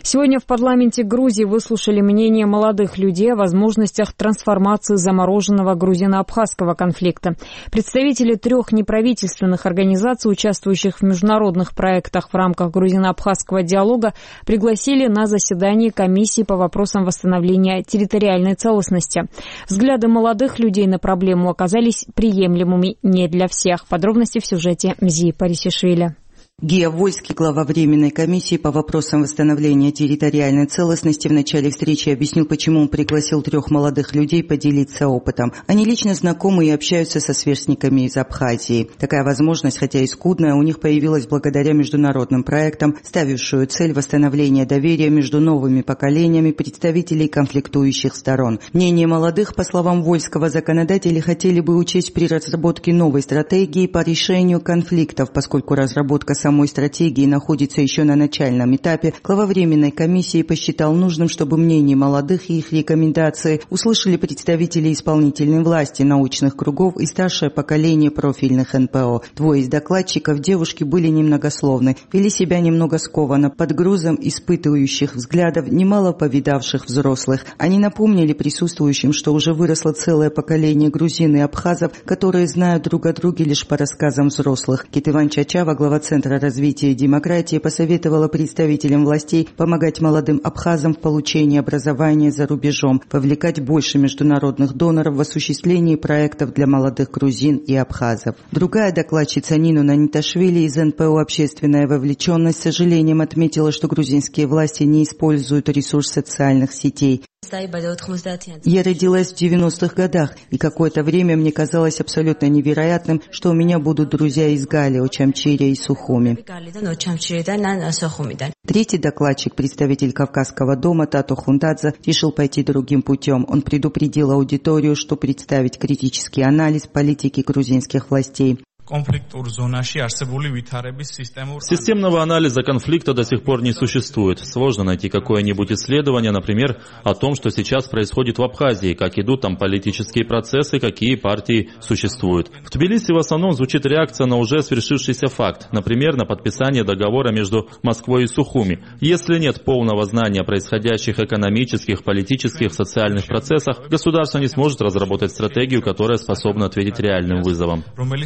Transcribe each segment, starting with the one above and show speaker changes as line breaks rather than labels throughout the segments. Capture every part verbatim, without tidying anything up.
Сегодня в парламенте Грузии выслушали мнение молодых людей о возможностях трансформации замороженного грузино-абхазского конфликта. Представители трех неправительственных организаций, участвующих в международных проектах в рамках грузино-абхазского диалога, пригласили на заседание комиссии по вопросам восстановления территориальной целостности. Взгляды молодых людей на проблему оказались приемлемыми не для всех. Подробности в сюжете Мзи Парисишвили.
Гия Вольский, глава Временной комиссии по вопросам восстановления территориальной целостности, в начале встречи объяснил, почему он пригласил трех молодых людей поделиться опытом. Они лично знакомы и общаются со сверстниками из Абхазии. Такая возможность, хотя и скудная, у них появилась благодаря международным проектам, ставившую цель восстановления доверия между новыми поколениями представителей конфликтующих сторон. Мнение молодых, по словам Вольского, законодатели хотели бы учесть при разработке новой стратегии по решению конфликтов, поскольку разработка самой стратегии находится еще на начальном этапе. Глава Временной комиссии посчитал нужным, чтобы мнение молодых и их рекомендации услышали представители исполнительной власти, научных кругов и старшее поколение профильных эн пэ о. Двое из докладчиков, девушки, были немногословны, вели себя немного скованно, под грузом испытывающих взглядов немало повидавших взрослых. Они напомнили присутствующим, что уже выросло целое поколение грузин и абхазов, которые знают друг о друге лишь по рассказам взрослых. Кетыван Чачава, глава Центра развития и демократии, посоветовала представителям властей помогать молодым абхазам в получении образования за рубежом, вовлекать больше международных доноров в осуществлении проектов для молодых грузин и абхазов. Другая докладчица Нину Наниташвили из эн пэ о «Общественная вовлеченность» с сожалением отметила, что грузинские власти не используют ресурс социальных сетей. Я родилась в девяностых годах, и какое-то время мне казалось абсолютно невероятным, что у меня будут друзья из Галио, Чамчирия и Сухуми. Третий докладчик, представитель Кавказского дома Тато Хундадзе, решил пойти другим путем. Он предупредил аудиторию, что представить критический анализ политики грузинских властей.
Системного анализа конфликта до сих пор не существует. Сложно найти какое-нибудь исследование, например, о том, что сейчас происходит в Абхазии, как идут там политические процессы, какие партии существуют. В Тбилиси в основном звучит реакция на уже свершившийся факт, например, на подписание договора между Москвой и Сухуми. Если нет полного знания о происходящих экономических, политических, социальных процессах, государство не сможет разработать стратегию, которая способна ответить реальным вызовам.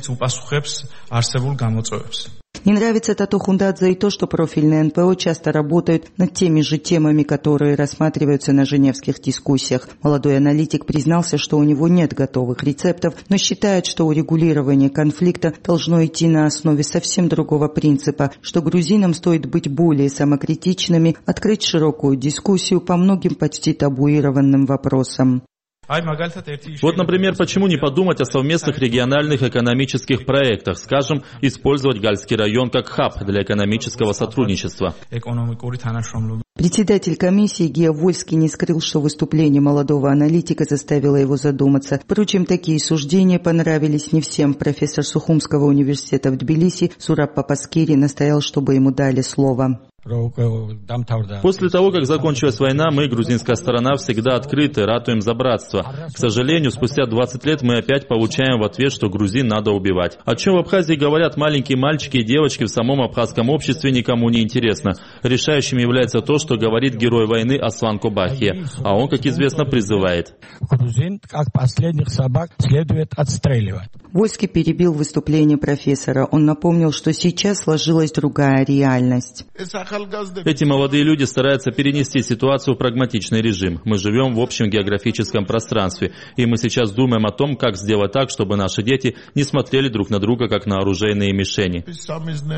Не нравится Тато Хундадзе и то, что профильные эн пэ о часто работают над теми же темами, которые рассматриваются на женевских дискуссиях. Молодой аналитик признался, что у него нет готовых рецептов, но считает, что урегулирование конфликта должно идти на основе совсем другого принципа, что грузинам стоит быть более самокритичными, открыть широкую дискуссию по многим почти табуированным вопросам.
Вот, например, почему не подумать о совместных региональных экономических проектах, скажем, использовать Гальский район как хаб для экономического сотрудничества.
Председатель комиссии Гия Вольский не скрыл, что выступление молодого аналитика заставило его задуматься. Впрочем, такие суждения понравились не всем. Профессор Сухумского университета в Тбилиси Сураб Папаскири настоял, чтобы ему дали слово.
После того, как закончилась война, мы, грузинская сторона, всегда открыты, ратуем за братство. К сожалению, спустя двадцать лет мы опять получаем в ответ, что грузин надо убивать. О чем в Абхазии говорят маленькие мальчики и девочки в самом абхазском обществе, никому не интересно. Решающим является то, что говорит герой войны Аслан Кобахия, а он, как известно, призывает.
Грузин, как последних собак, следует отстреливать.
Вольский перебил выступление профессора. Он напомнил, что сейчас сложилась другая реальность.
Эти молодые люди стараются перенести ситуацию в прагматичный режим. Мы живем в общем географическом пространстве, и мы сейчас думаем о том, как сделать так, чтобы наши дети не смотрели друг на друга, как на оружейные мишени.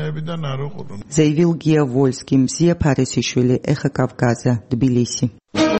Заявил Гия Вольский. Мзи Парисишвили, Эхо Кавказа, Тбилиси.